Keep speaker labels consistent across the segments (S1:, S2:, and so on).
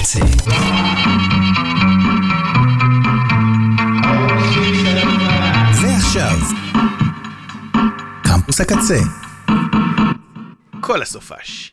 S1: הקצה. ועכשיו, קמפוס הקצה.
S2: כל הסופש.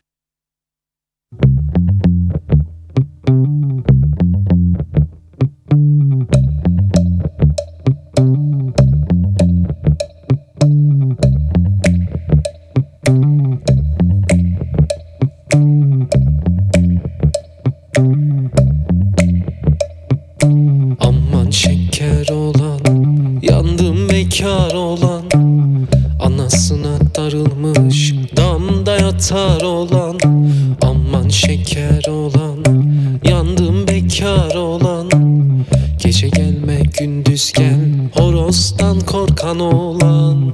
S3: Aman şeker olan, yandım bekar olan, anasına darılmış damda yatar olan. Aman şeker olan, yandım bekar olan, gece gelme gündüz gel, horozdan korkan olan.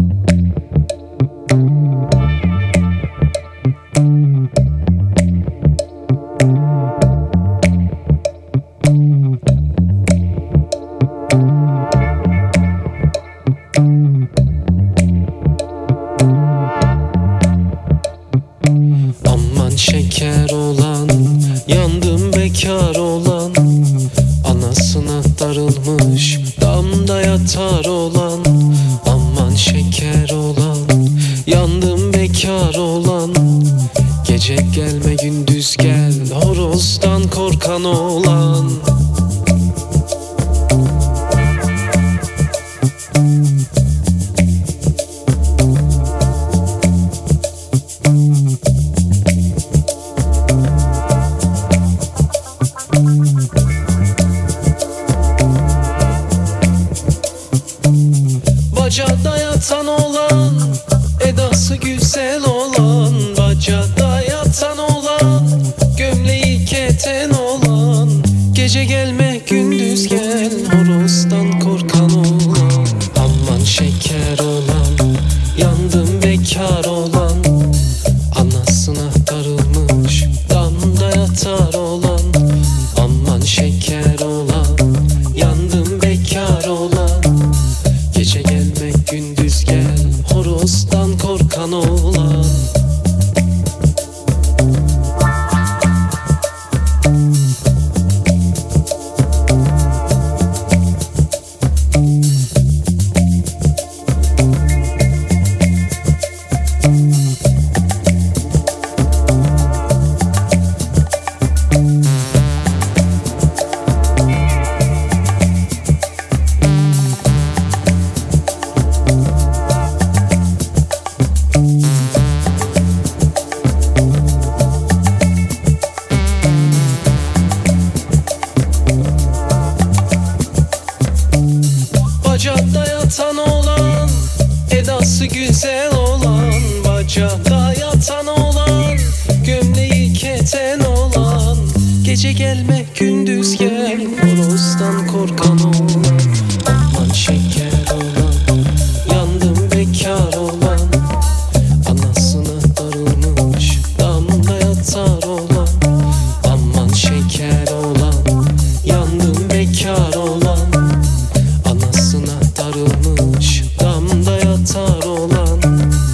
S3: Aman şeker olan, yandım bekar olan, anasına darılmış damda yatar olan. Aman şeker olan, yandım bekar olan, gece gelme gündüz gel, horozdan korkan olan. Bacada yatan olan, edası güzel olan, bacada yatan olan, gömleği keten olan, gece gelme gündüz gel, horozdan korkan olan. Aman şeker olan, yandım bekar olan, anasına darılmış damda yatar olan. Aman şeker olan, yandım bekar olan, gece gelme gündüz gel, horozdan korkan olan. Bacada yatan olan, edası güzel olan, bacada yatan olan, gömleği keten olan, gece gelme gündüz gel, horozdan korkan olan. Aman şeker olan, yandım bekar olan, anasına darılmış damda yatar olan. Aman şeker olan, yandım bekar olan, anasına darılmış damda yatar olan.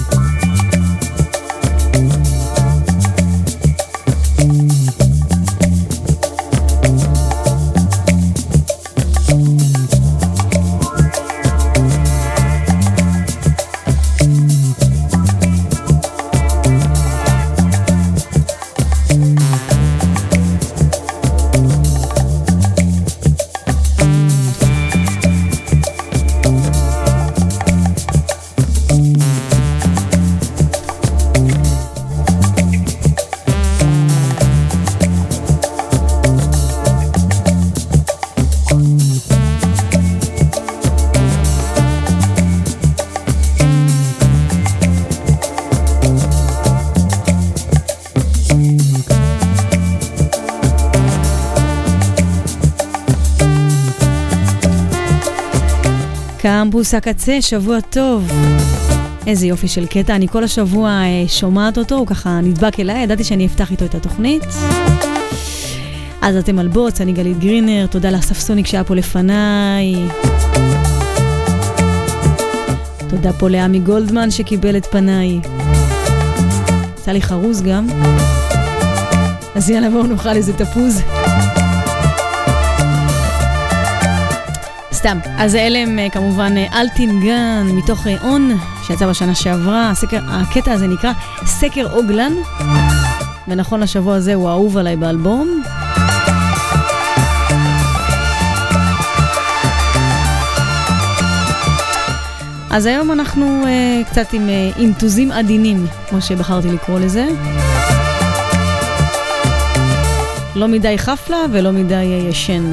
S4: קמפוס הקצה, שבוע טוב. איזה יופי של קטע, אני כל השבוע שומעת אותו, הוא ככה נדבק אליי, ידעתי שאני אפתח איתו את התוכנית. אז אתם על בוץ, אני גלית גרינר, תודה לאספסוניק שהיה פה לפניי. תודה פה לעמי גולדמן שקיבל את פניי. יצא לי חרוז גם. אז יאללה, בואו נאכל איזה תפוז. סתם. אז אלה הם כמובן אלטינגן מתוך און, שיצא בשנה שעברה. הקטע הזה נקרא סקר אוגלן, ונכון לשבוע הזה הוא אהוב עליי באלבום. אז היום אנחנו קצת עם אינטוזים עדינים, כמו שבחרתי לקרוא לזה. לא מדי חפלה ולא מדי ישן.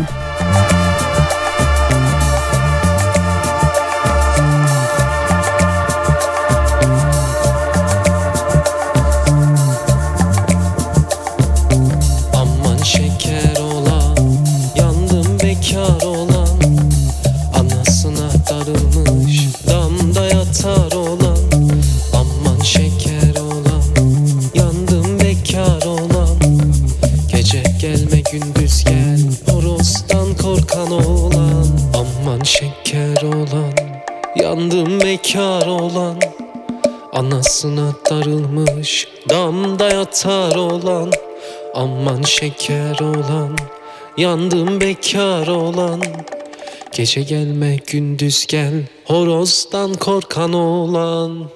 S3: Aman şeker olan, yandım bekar olan, anasına darılmış damda yatar olan. Aman şeker olan, yandım bekar olan, gece gelme gündüz gel, horozdan korkan olan. Aman şeker olan, yandım bekar olan, anasına darılmış damda yatar olan. Aman şeker olan, yandım bekar olan, gece gelme gündüz gel, horozdan korkan olan.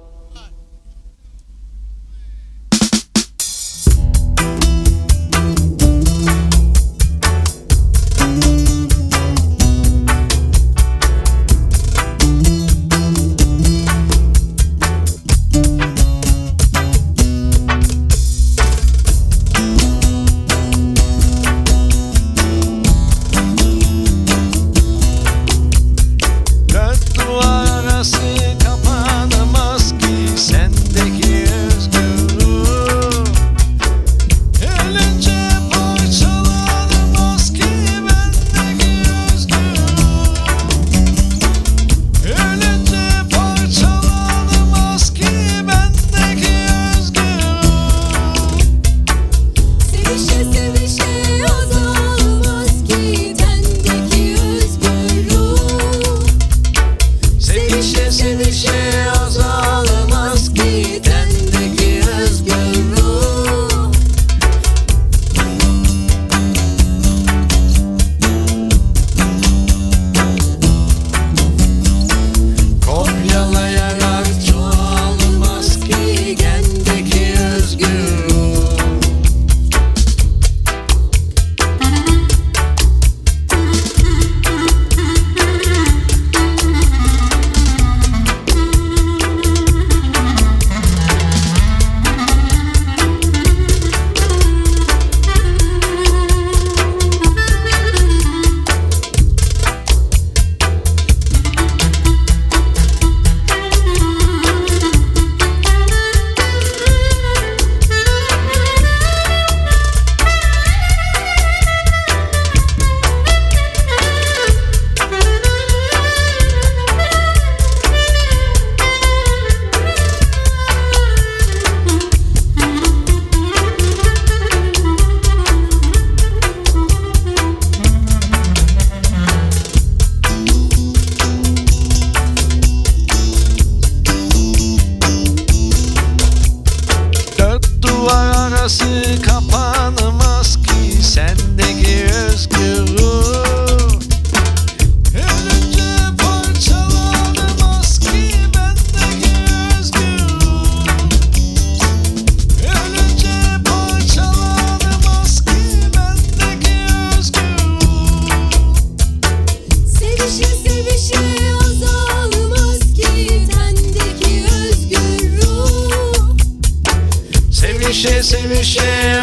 S1: Sevişe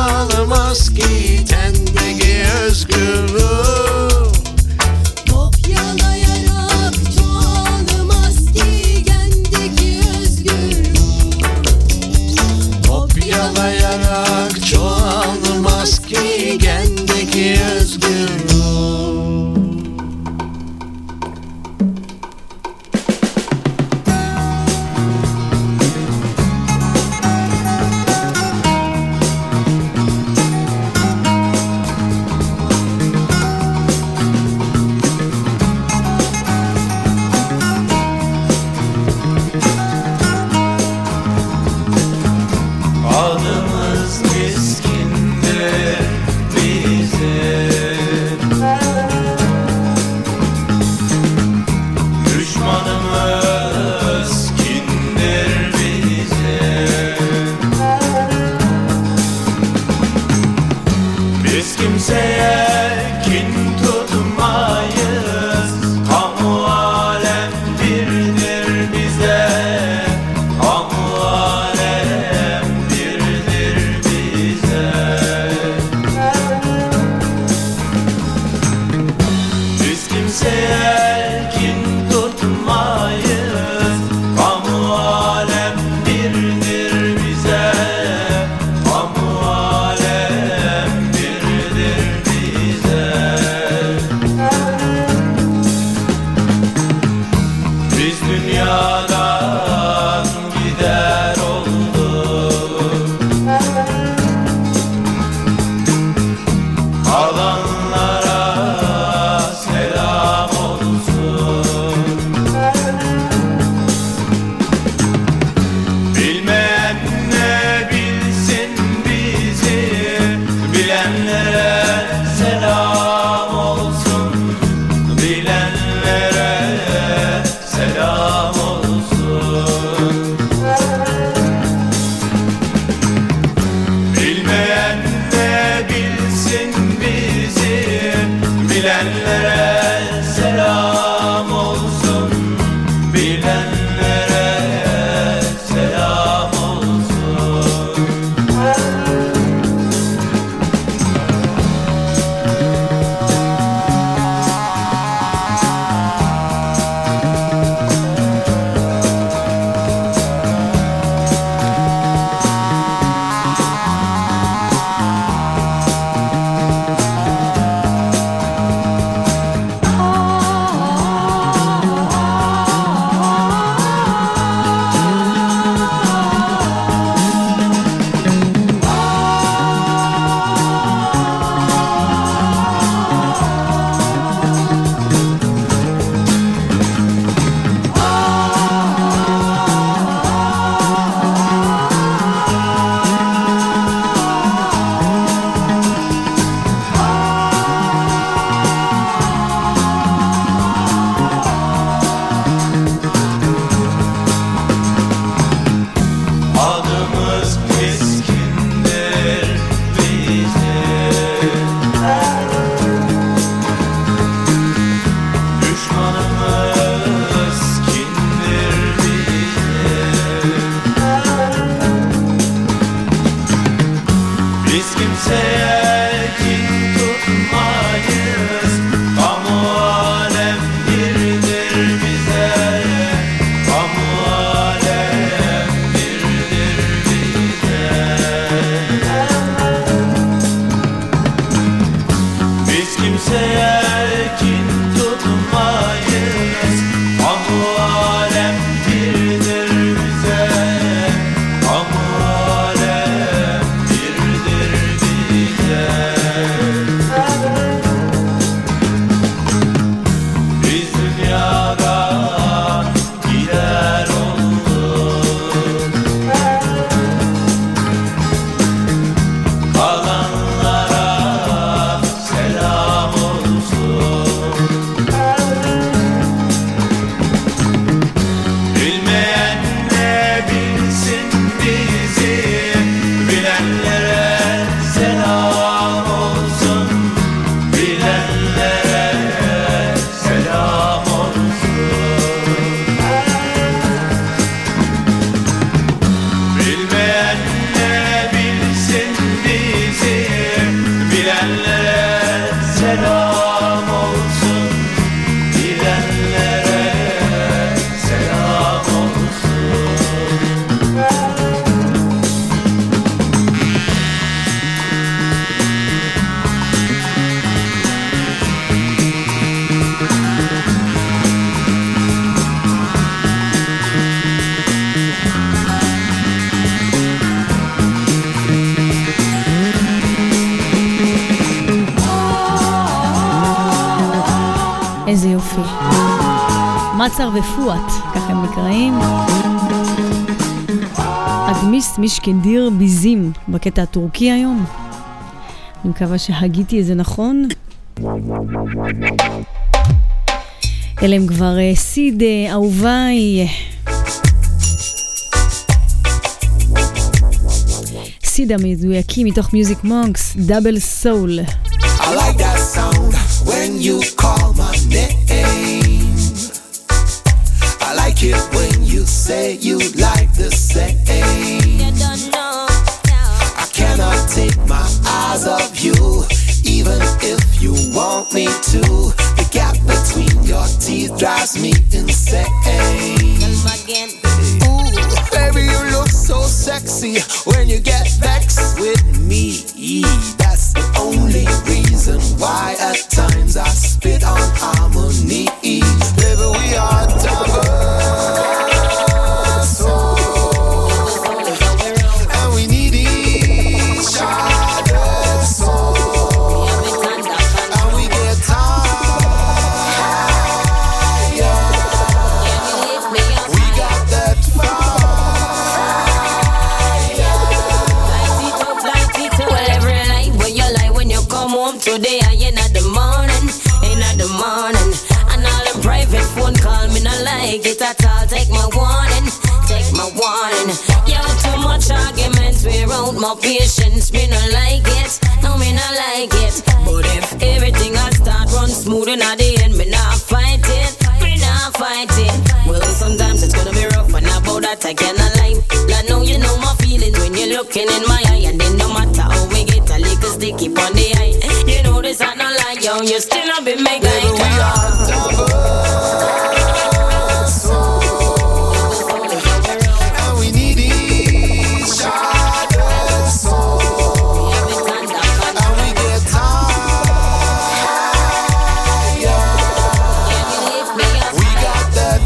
S1: azalmaz ki tendeki özgür ruh.
S5: Kopyalayarak çoğalmaz ki kendeki özgür ruh.
S1: Kopyalayarak çoğalmaz ki kendeki özgür ruh.
S3: Adımız keskin
S4: איזה יופי. מצר ופואט, ככה הם נקראים. אדמיס מישקנדיר ביזים בקטע הטורקי היום. אני מקווה שהגיתי איזה נכון. אלה הם כבר סיד אהוביי. סיד המדויקים מתוך מיוזיק מונקס, דאבל סול.
S1: I like that sound when you call my name. I like it when you say you like the same.
S5: You don't know.
S1: I cannot take my eyes off you, even if you want me to. The gap between your teeth drives me insane.
S5: Come again.
S1: Ooh, baby, you look so sexy when you get vexed with me. That's the only reason why at times I spit on harmony. Baby, we are double soul, and we need each other's soul, and we get tired. We got that fire.
S5: Well, every night when you lie, when you come home today, I in the morning, and all the private phone call me not like it at all. Take my warning. You too much arguments, wear out my patience. Me not like it, no me not like it. But if everything I start run smooth and at the end, me not fight it. Well, sometimes it's gonna be rough, and about that I cannot lie. I know you know my feelings when you're looking in my eye, and then no matter how we get a little sticky on the eye, you know this I not like yo, you still not be make
S1: Baby, we are double soul, and we need each other's soul, and we get tired. We got that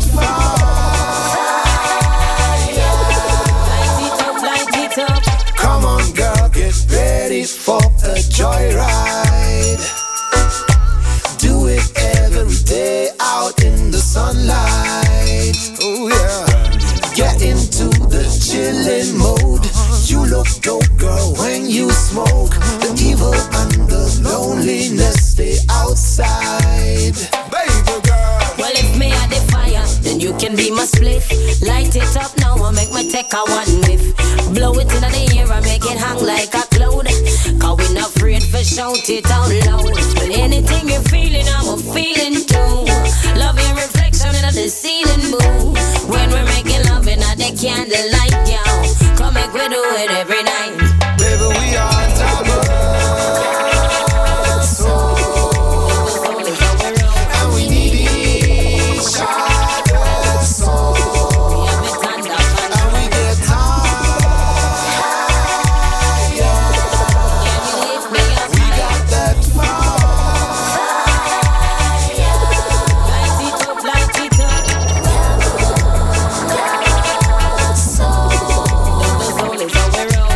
S1: fire. Come on, girl, get ready for a joyride. Do it every day out in the sunlight. Oh yeah. Get into the chilling mode. You look dope, girl, when you smoke. The evil and the loneliness stay outside. Baby girl.
S5: Well, if me are the fire, then you can be my spliff. Light it up now and make me take a one whiff. Blow it in the air and make it hang like a cloud. Cause we not afraid for shout it out loud. But anything you're feeling, I'm a feeling too. Love your reflection in the ceiling, boo. When we're making love in the candlelight, yo. Come make we do it every night.
S1: Baby, we are double soul, and we need each other's soul, and we get tired. We got that fire.
S5: Light it up, light it up.
S1: Soul.
S5: The soul is how we roll.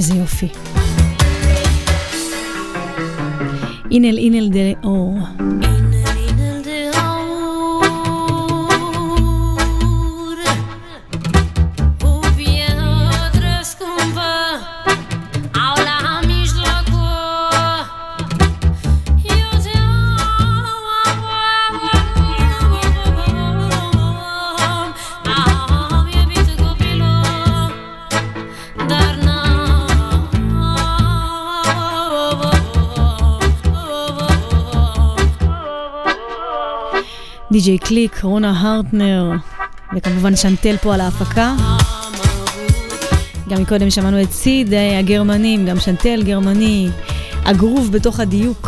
S4: איזה יופי. אינל דה אור. די.ג'יי קליק, רונה הרטנר, וכמובן שנטל פה על ההפקה. גם מקודם שמענו את סיד הגרמנים, גם שנטל גרמני, הגרוב בתוך הדיוק.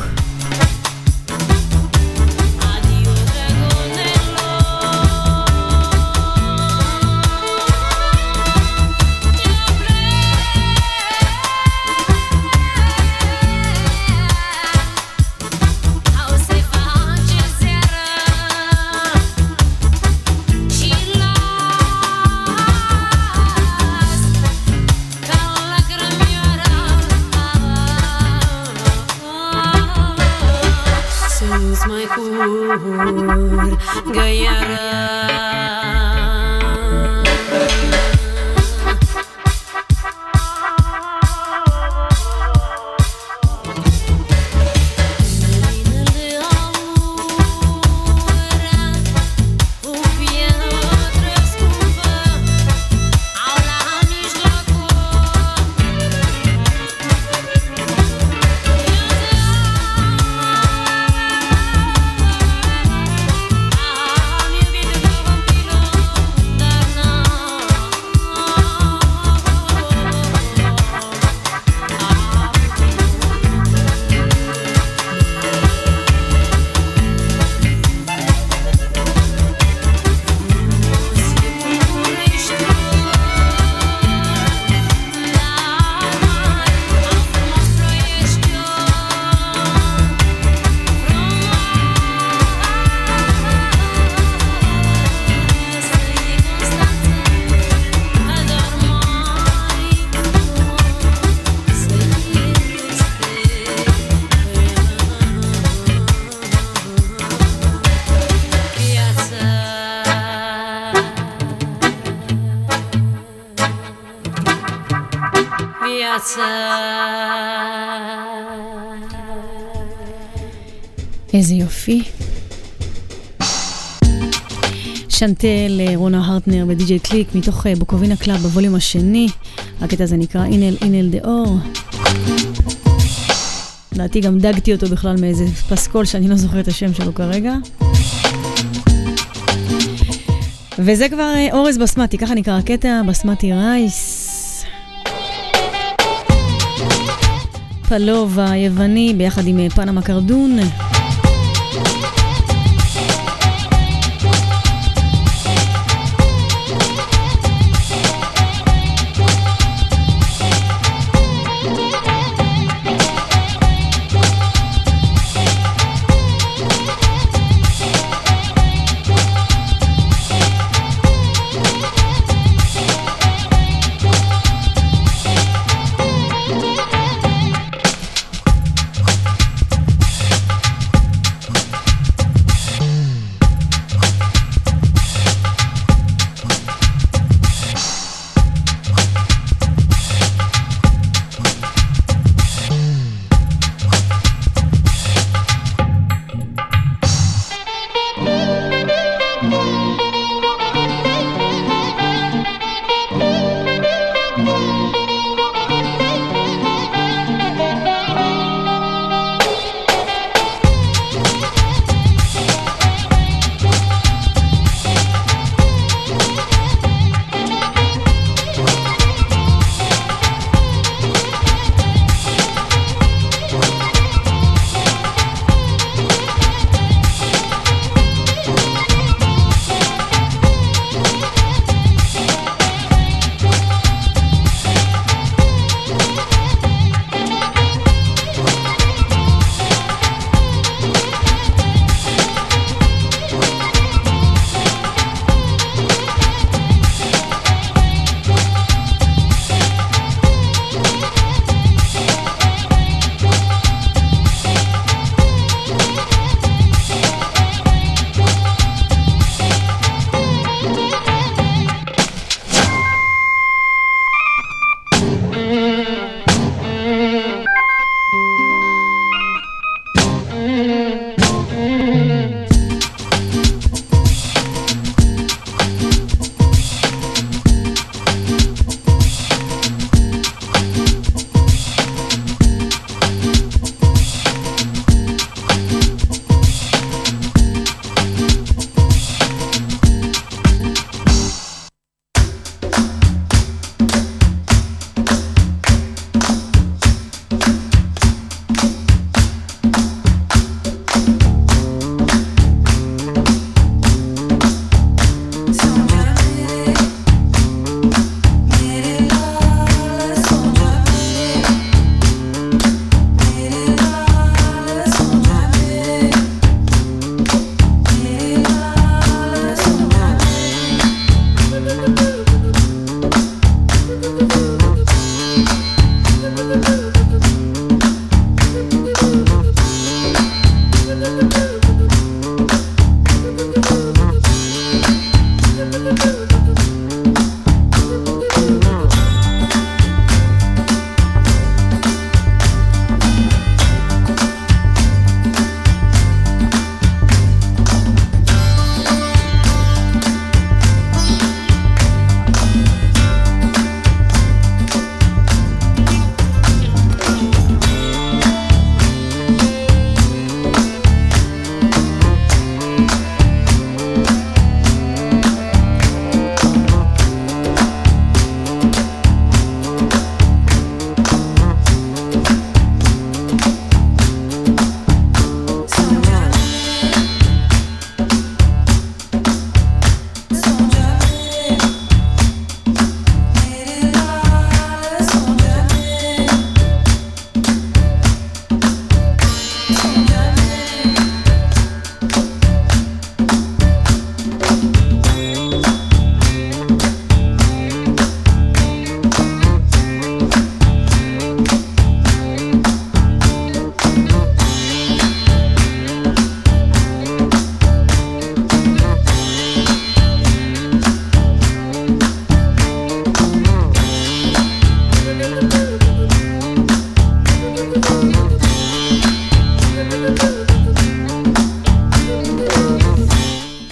S4: איזה יופי. שנטל, רונה הרטנר ודי.ג'יי קליק מתוך בוקובינה קלאב בווליום השני. הקטע הזה נקרא אינל דה אור. לדעתי גם דגתי אותו בכלל מאיזה פסקול שאני לא זוכרת את השם שלו כרגע. וזה כבר אורז בסמטי, ככה נקרא הקטע, בסמטי רייס. פלוב היווני ביחד עם פנמה קרדון.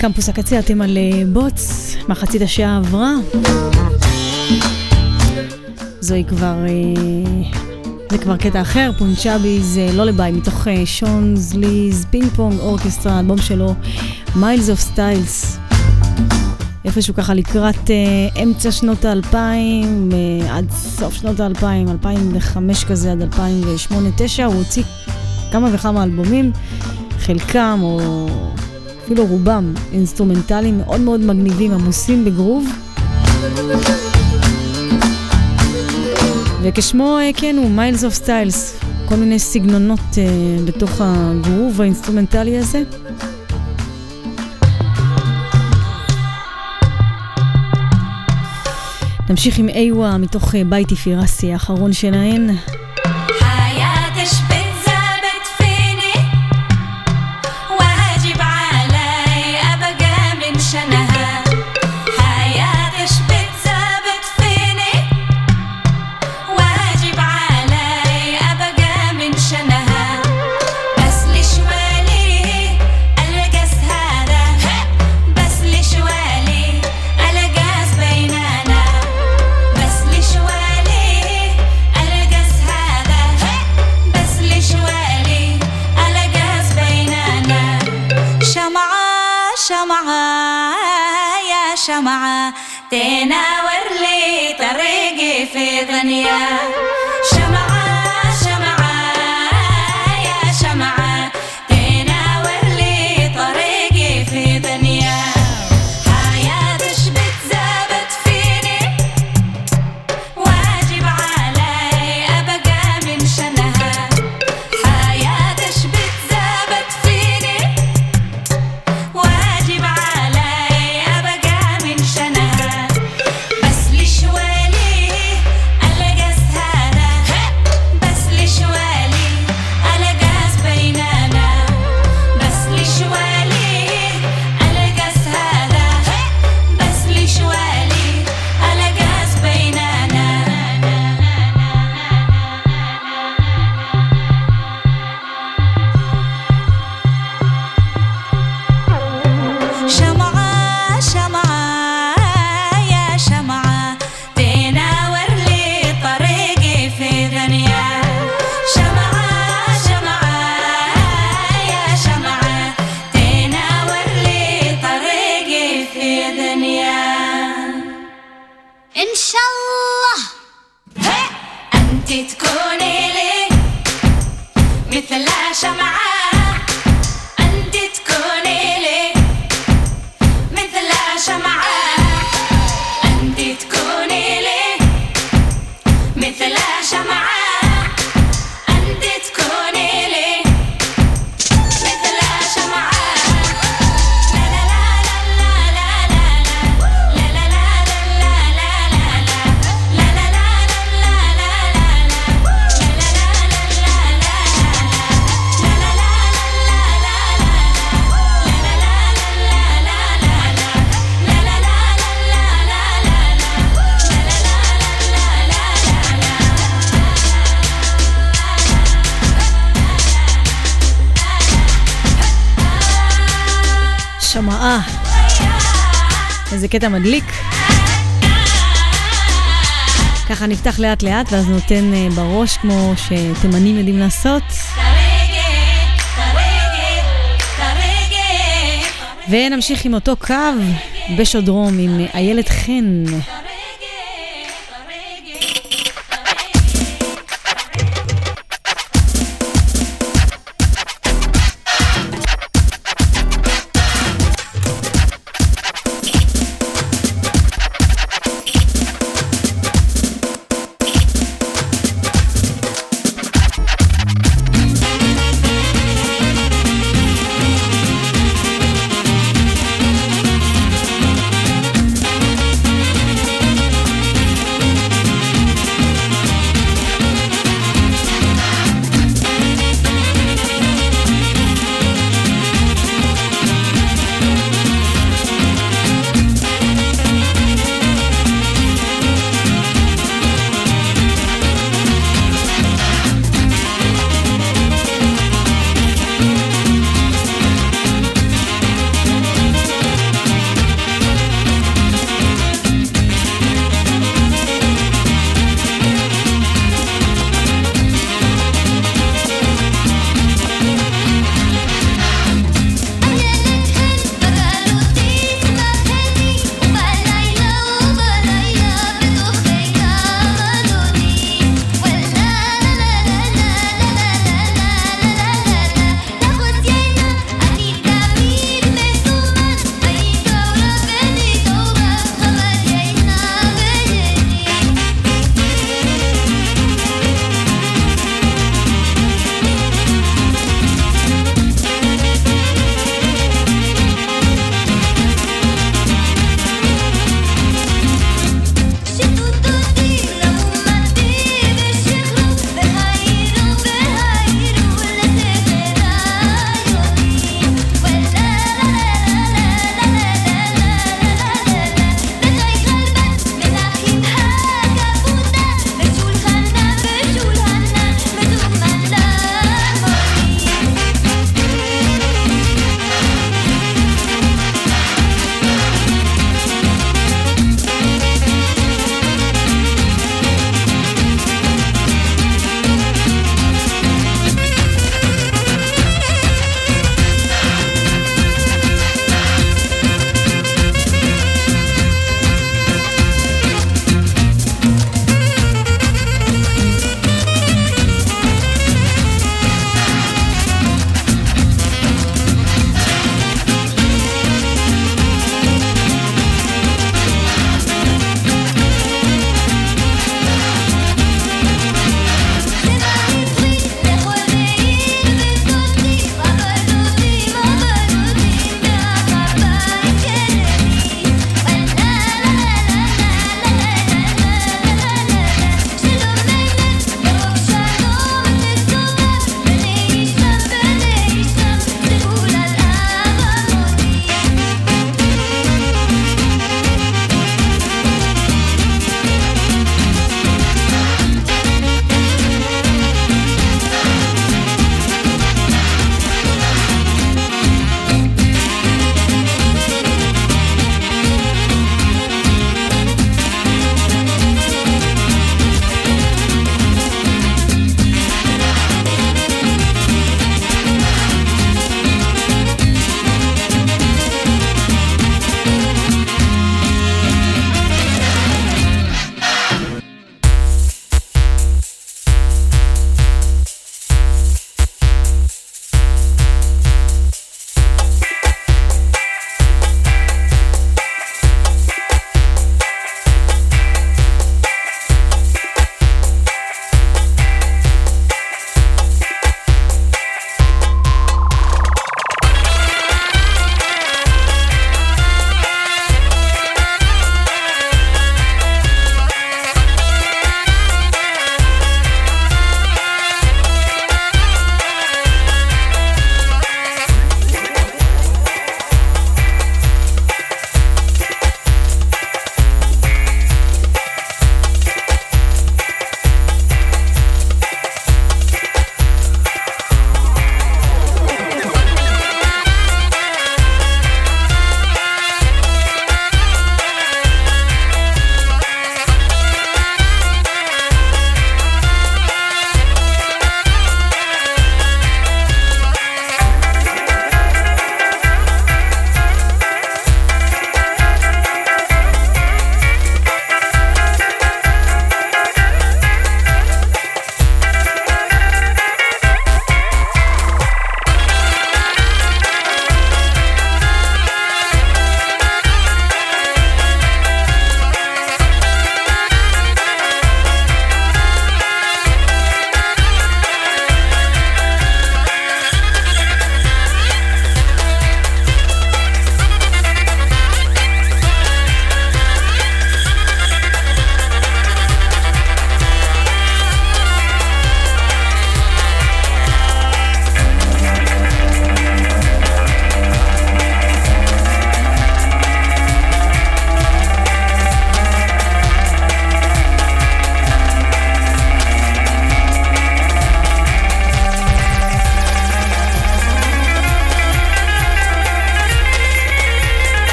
S4: קמפוס הקצה, אתם על בוץ, מחצית השעה עברה. זוהי כבר, זה כבר קטע אחר, פונצ'אבי זה לא לבית, מתוך שונס ליז פינג פונג אורקסטרה, אלבום שלו, מיילס אוף סטיילס. איפשהו ככה לקראת אמצע שנות ה-2000, עד סוף שנות ה-2000, 2005 כזה, עד 2008-2009, הוא הוציא כמה וכמה אלבומים, חלקם או אפילו רובם אינסטרומנטליים מאוד מאוד מגניבים, עמוסים בגרוב. וכשמו כן הוא מיילס אוף סטיילס, כל מיני סגנונות בתוך הגרוב האינסטרומנטלי הזה. נמשיך עם איווה מתוך בית פירסי האחרון שלהן.
S6: شمعة تناور لي طريقي في ثانية شمعة شمعة يا شمعة تناور لي طريقي في ثانية حياتش بتزابط فيني واجب علي أبقى من شنها حياتش بتزابط فيني واجب علي
S4: איזה קטע מדליק. ככה נפתח לאט לאט ואז נותן בראש כמו שתימנים יודעים לעשות. ונמשיך עם אותו קו בשודרום עם איילת חן.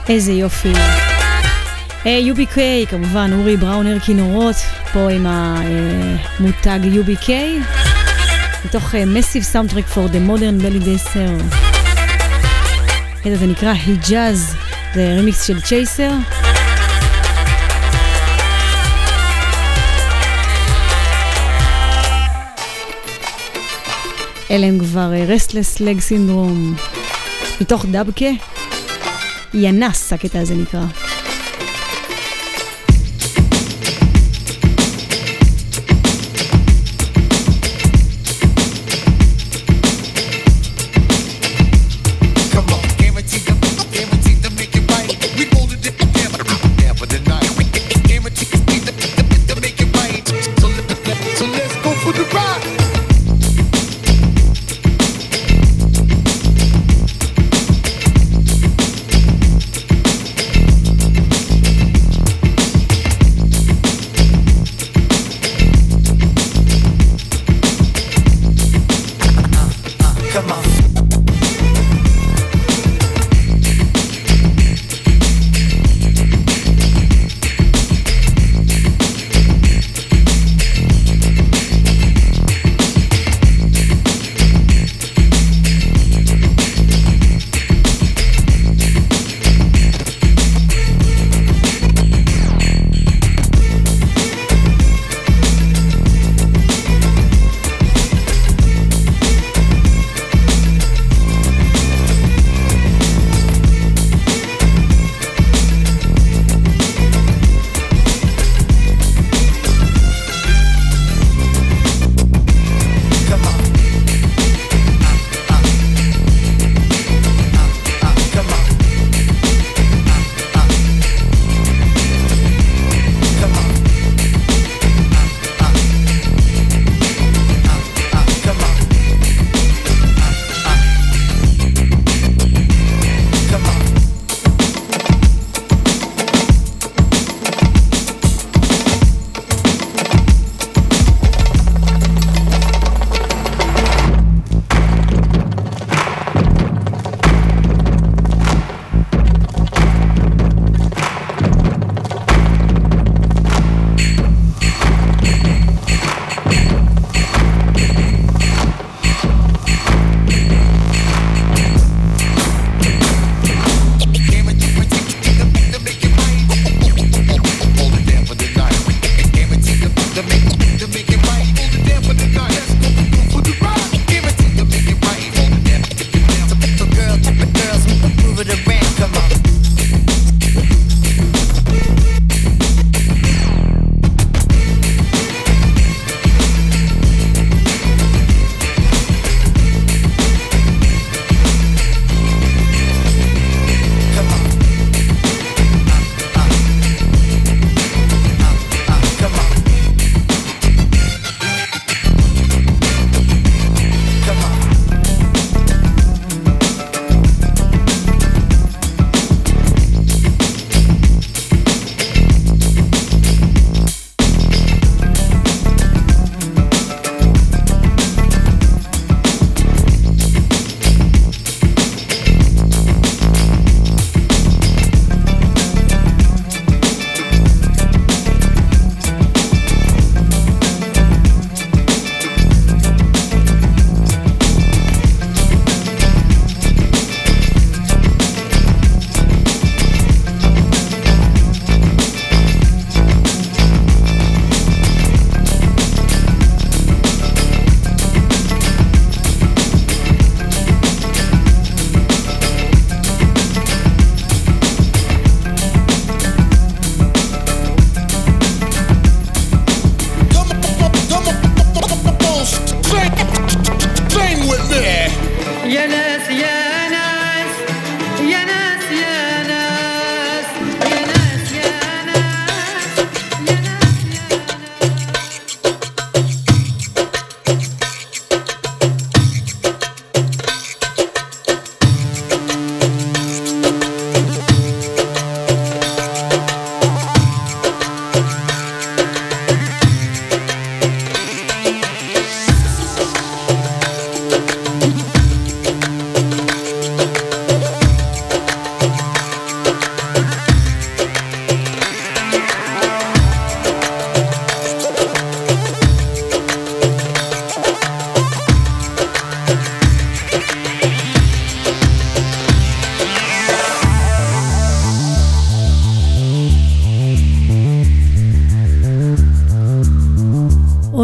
S4: איזה יופי. UBK, כמובן, אורי בראונר כינורות, פה עם המותג UBK, מתוך Massive Soundtrack for the Modern Belly Dancer. זה נקרא היג'אז, זה רימיקס של צ'ייסר. אלה הם כבר Restless Leg Syndrome, מתוך דאבקה, ינס, הקטע הזה נקרא.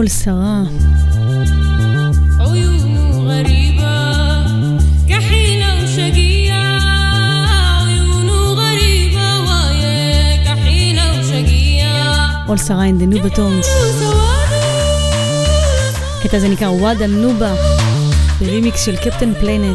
S4: עול שרה.
S6: عيونه غريبة كحيلة وشقية عيونه غريبة ويا كحيلة وشقية
S4: עול שרה in the Nuba Tones. הקטע הזה נקרא וואד אל-נובה, ברימיקס של קפטן פלנט.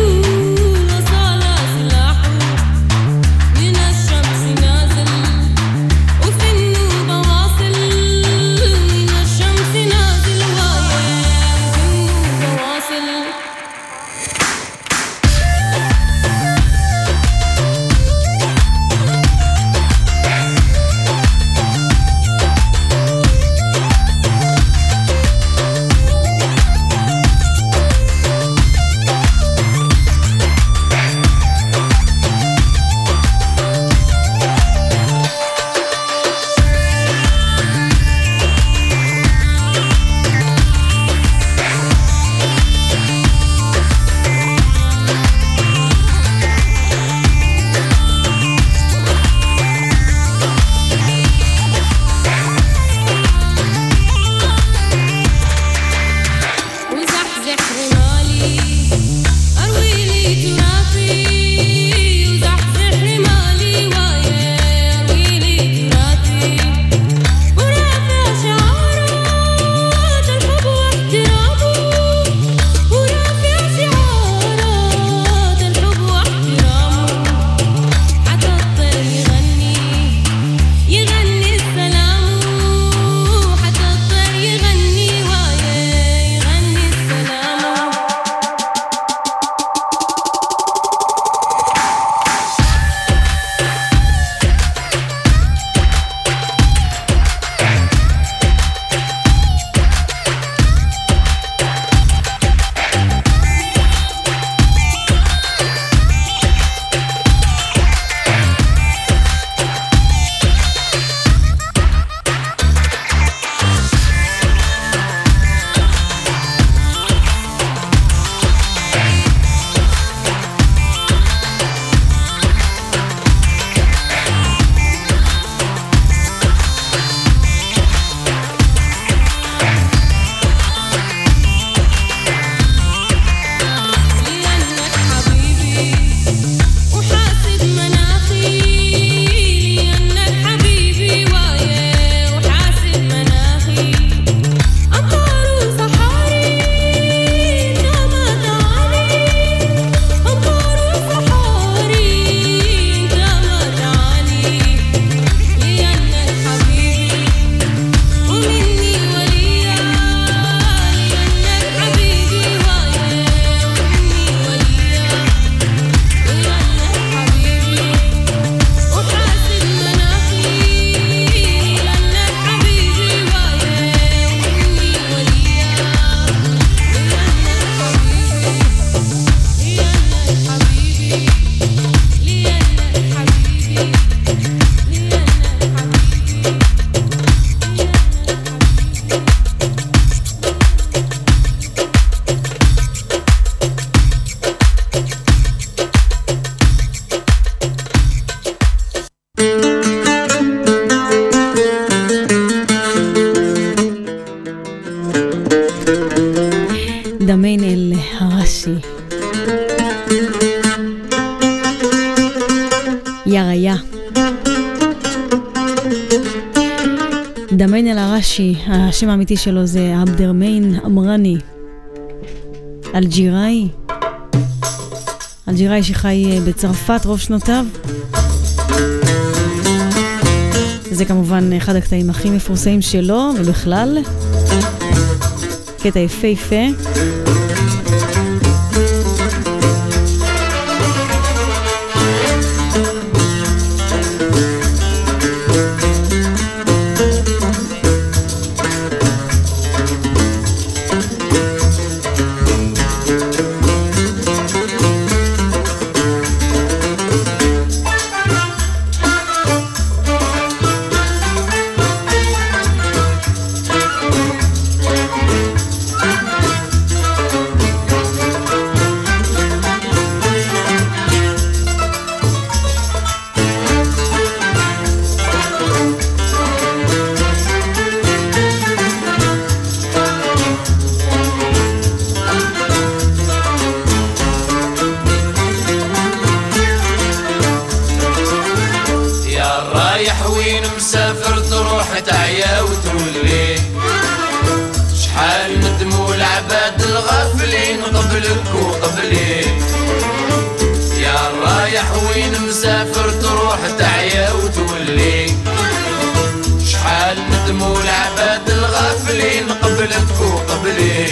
S4: דמיין אל הרשי. יריה. דמיין אל הרשי, השם האמיתי שלו זה עבדרמיין אמרני. אלג'יראי. אלג'יראי שחי בצרפת רוב שנותיו. זה כמובן אחד הקטעים הכי מפורסמים שלו ובכלל. קטע יפהפה.
S7: رايح وين مسافر تروح تعيا وتولي شحال ندموا العباد الغافلين قبلك وقبلي يا رايح وين مسافر تروح تعيا وتولي شحال ندموا العباد الغافلين قبلك وقبلي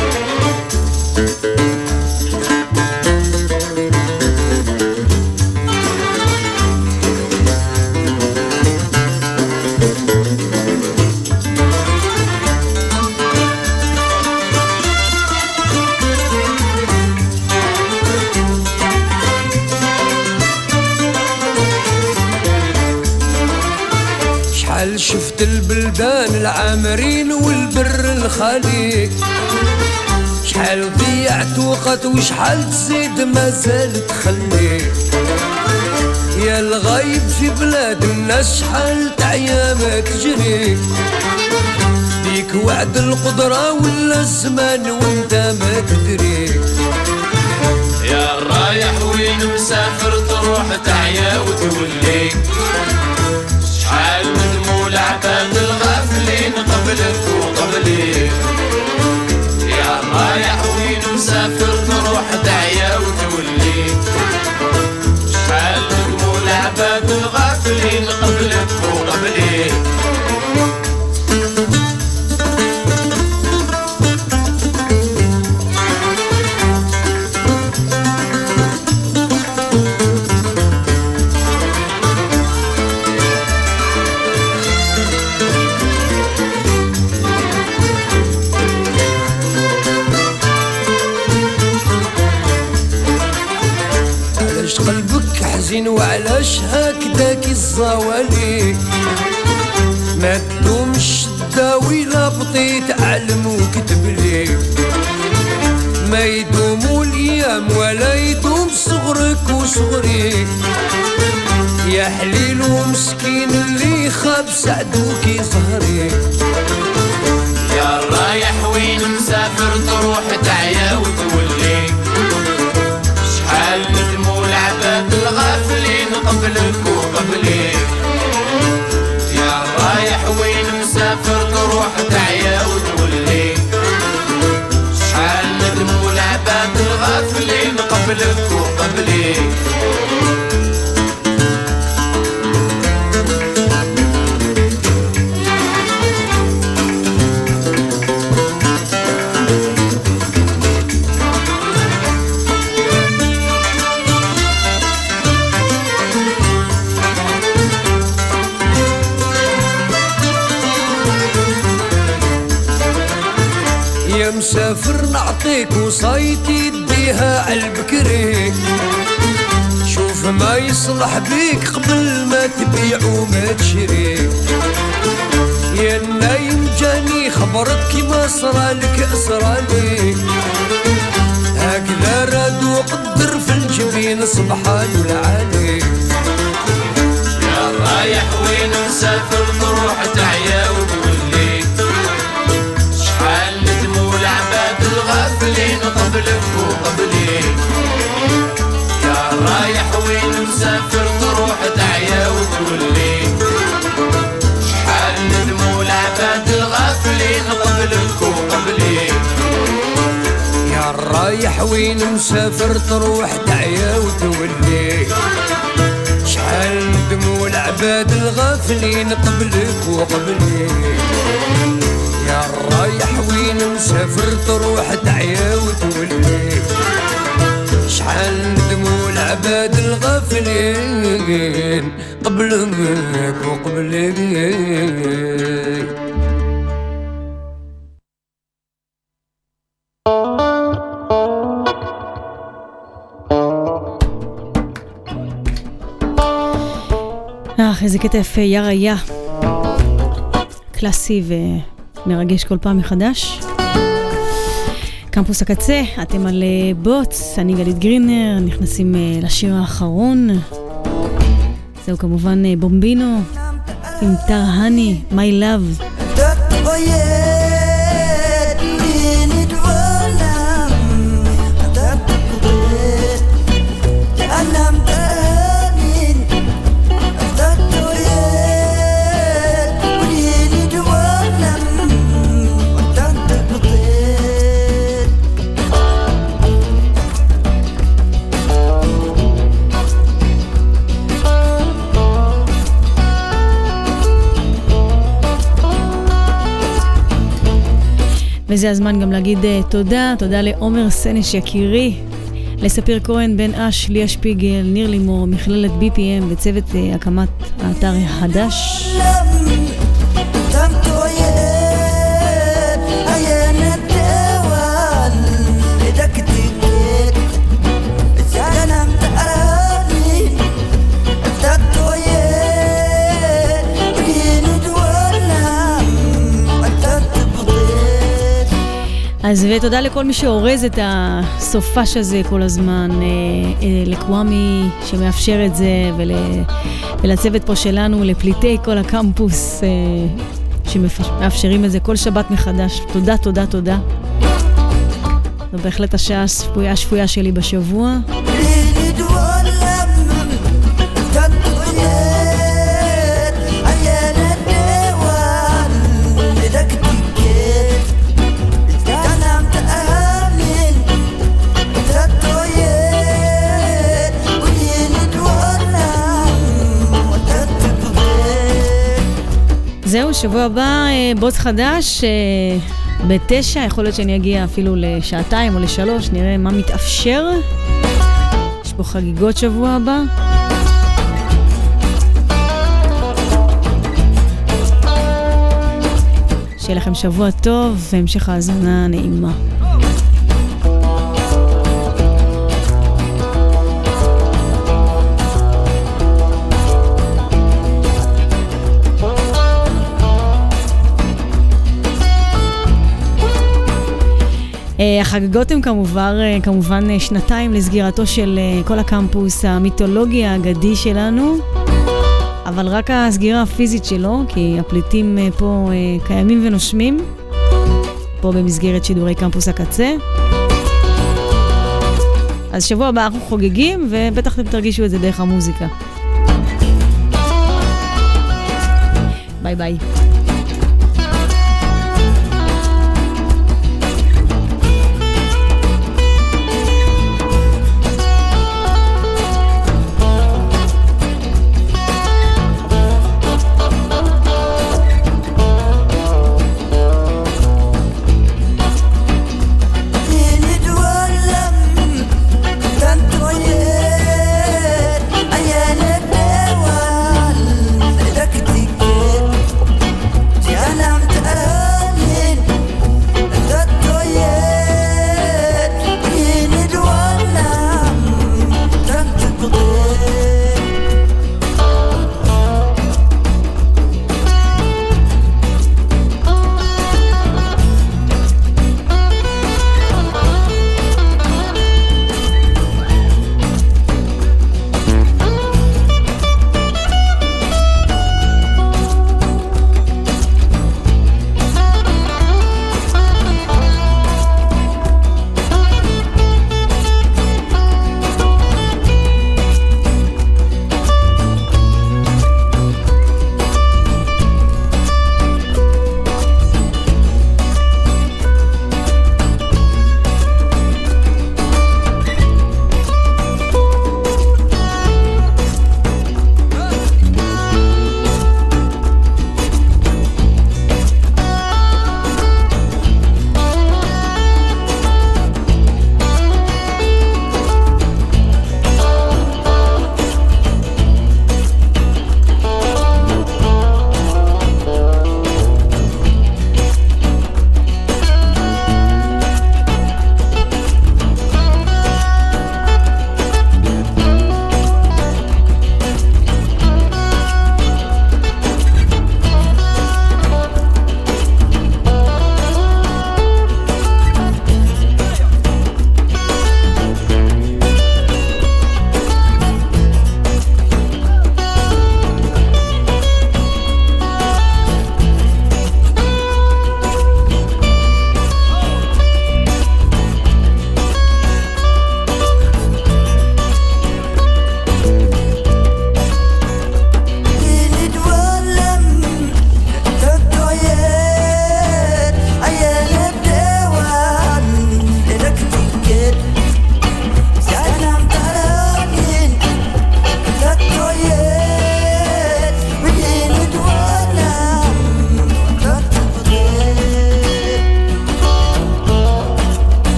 S8: شفت البلدان العامرين والبر الخالي شحال ضيعت وقت وشحال تزيد ما زال تخلي يا الغايب في بلاد الناس شحال تعيا ما تجري ديك وعد القدرة ولا الزمان وانت ما تدري
S7: يا رايح وين مسافر تروح تعيا وتولي شحال ندموا العباد الغافلين قبلك وقبلي يا رايح وين مسافر تروح تعيا وتولي شحال ندموا العباد الغافلين قبلك وقبلي
S8: قلبك حزين وعلاش هكداك الزوالي ما تدومش تداوي لا بطيت علم وكتب لي ما يدوموا الايام ولا يدوم صغرك وصغري يا حليل ومسكين اللي خاب سعدوك ظهري
S7: يا رايح وين مسافر تروح تعيا وتولي شحال ندموا العباد الغافلين قبلك وقبلي يا رايح وين مسافر تروح تعيا وتولي شحال ندموا العباد الغافلين قبلك وقبلي
S8: مسافر نعطيك وصايتي يديها عالبكري شوف ما يصلح بيك قبل ما تبيع وما تشري يا النايم جاني خبرك كيما صرالك أسرالي هكذا رادو قدر في الجبين سبحان العالي
S7: يا رايح وين مسافر تروح تعيا وتولي شحال ندموا العباد الغافلين قبلك وقبلي يا رايح وين مسافر تروح تعيا وتولي شحال ندموا العباد الغافلين قبلك وقبلي
S8: يا رايح وين مسافر تروح تعيا وتولي شحال ندموا العباد الغافلين قبلك وقبلي يا رايح وين مسافر تروح تعيا وتولي شحال ندموا العباد الغافلين قبلك وقبلي
S4: איזה כתף יריה, קלאסי ומרגש כל פעם מחדש. קמפוס הקצה, אתם על בוטס, אני גלית גרינר, נכנסים לשיר האחרון. זהו כמובן בומבינו עם טרהני, My Love.
S9: Oh yeah.
S4: וזה הזמן גם להגיד תודה לעומר סנש יקירי, לספיר כהן, בן אש, ליה שפיגל, ניר לימור, מכללת BPM וצוות הקמת האתר החדש. אז ותודה לכל מי שאורז את הסופש הזה כל הזמן, לקוואמי שמאפשר את זה, ולצוות פה שלנו, לפליטי כל הקמפוס שמאפשרים את זה כל שבת מחדש. תודה. זו בהחלט השעה השפויה שלי בשבוע. זהו, שבוע הבא בוס חדש ב9, יכול להיות שאני אגיע אפילו לשעתיים או ל3, נראה מה מתאפשר. יש פה חגיגות שבוע הבא. שיהיה לכם שבוע טוב והמשך האזנה נעימה. החגיגות הם כמובן שנתיים לסגירתו של כל הקמפוס המיתולוגי האגדי שלנו, אבל רק הסגירה הפיזית שלו, כי הפליטים פה קיימים ונושמים, פה במסגרת שידורי קמפוס הקצה. אז שבוע הבא אנחנו חוגגים, ובטח אתם תרגישו את זה דרך המוזיקה. ביי ביי.